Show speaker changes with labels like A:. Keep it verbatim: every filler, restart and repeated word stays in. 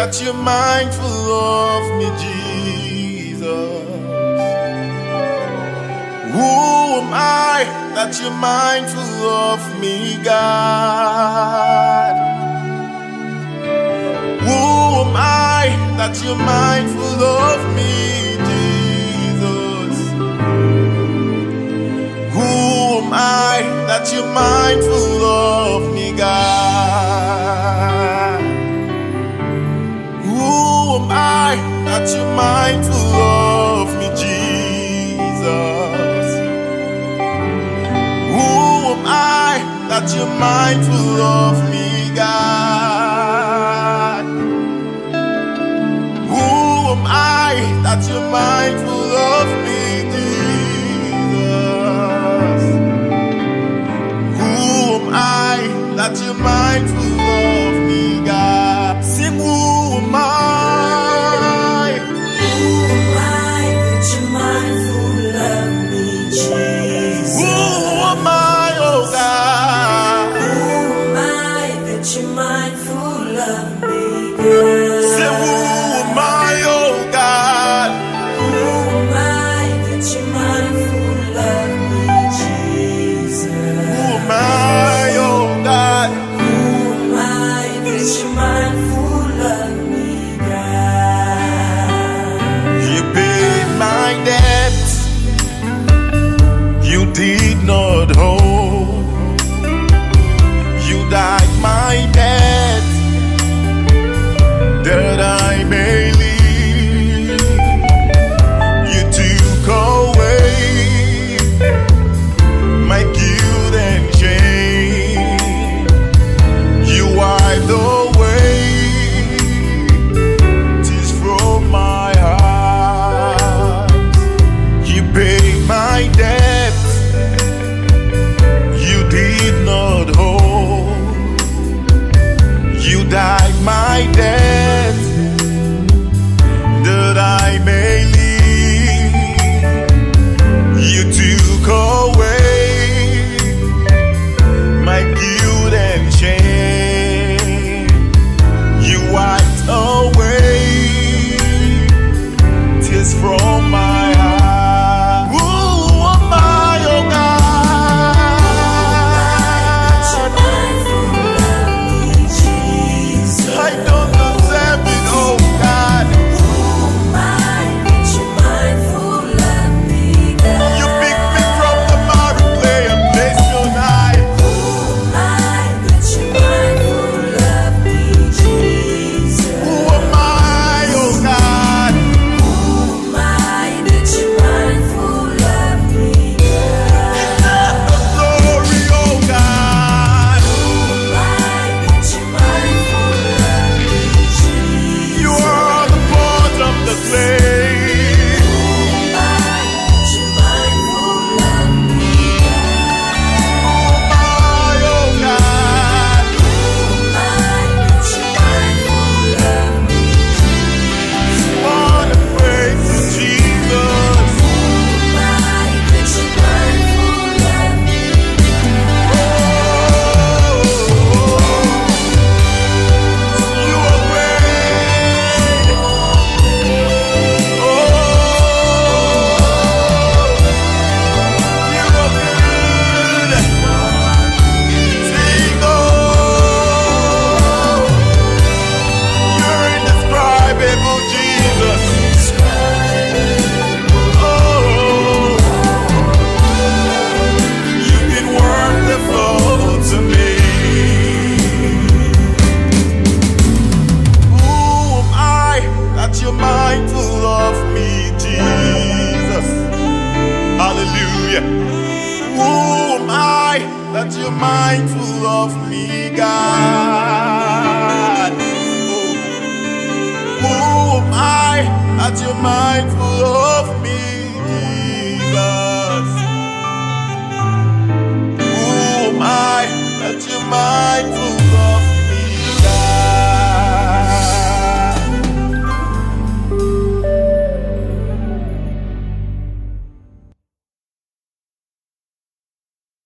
A: that you're mindful of me, Jesus? Who am I that you're mindful of me, God? Who am I that you're mindful of me, Jesus? Who am I that you're mindful of me, God? Who am I that you're mindful of me, Jesus? Who am I that you're mindful of me, God? Who am I that you're mindful of me, Jesus? Who am I that you're mindful of me, God? Sing, who am I?
B: Who am I that you're mindful of me, Jesus?
A: Who am I, oh God?
B: Who am I that you're mindful of me, God?
A: Say, who am I, oh God?
B: Who am I that you're mindful of me, Jesus?
A: Who am I, oh God?
B: Who am I that you're mindful of me, God?
A: You paid my debt, you did not hold. You died my debt, that I may live. You took away my guilt and shame. You wiped away tears from my eyes. You paid my debt, you did not hold. You died my debt, that I may live. You took away my guilt and shame. You wiped away tears from my eyes. Who am I, oh God? I don't deserve it, oh God. You picked me from the miry clay and placed me on high. Who am I, oh God? Glory, oh God. You are the pot of the clay. Who am I that you're mindful of me, God?